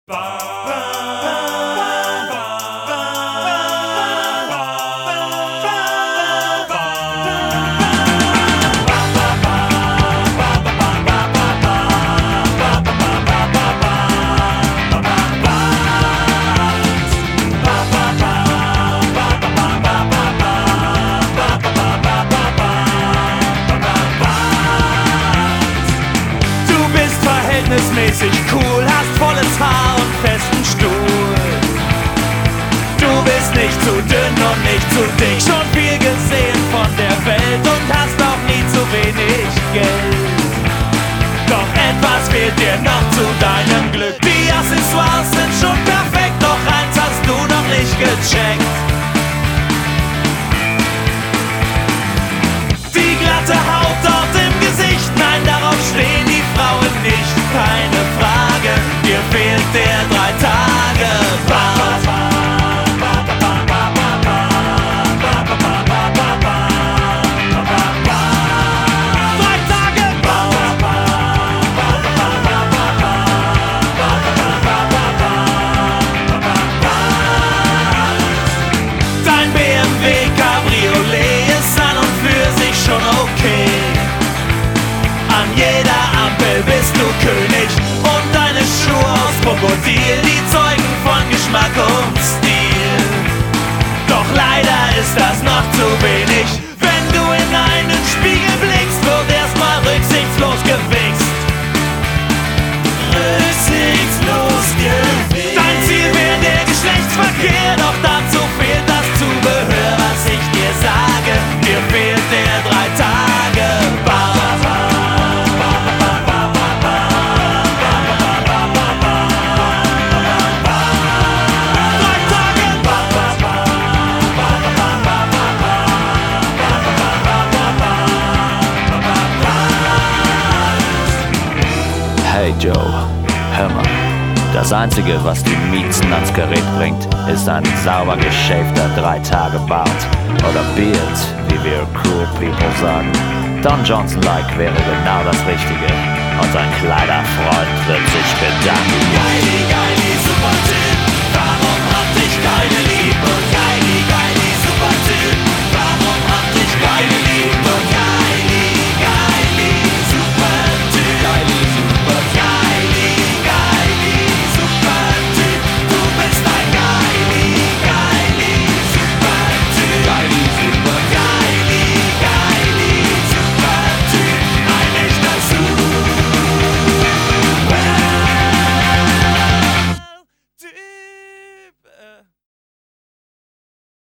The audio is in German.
Verhältnismäßig cool, hast volles Haar und festen Stuhl. Du bist nicht zu dünn und nicht zu dick, schon viel gesehen von der Welt und hast auch nie zu wenig Geld. Doch etwas fehlt dir noch zu deinem Glück. Die Accessoires sind schon perfekt, doch eins hast du noch nicht gecheckt. Die glatte Haut dort im Gesicht, nein, darauf stehen die Frauen nicht. Keine Frage, dir fehlt der 3-Tage-Bart. Dein BMW Cabriolet ist an und für sich schon okay. An jeder Ampel bist du König und deine Schuhe aus Krokodil, die zeugen von Geschmack und Stil. Doch leider ist das noch zu wenig, wenn du in einen Spiegel blickst, wird erstmal rücksichtslos gewichst. Rücksichtslos gewichst. Dein Ziel wäre der Geschlechtsverkehr, doch dazu fehlt das Zubehör, was ich dir sage. Dir fehlt der 3-Tage-Bart. Hey Joe, hör mal. Das Einzige, was die Miezen ans Gerät bringt, ist ein sauber geschäfter 3-Tage-Bart. Oder Beard, wie wir Cool People sagen. Don Johnson-like wäre genau das Richtige. Und sein kleiner Freund wird sich bedanken.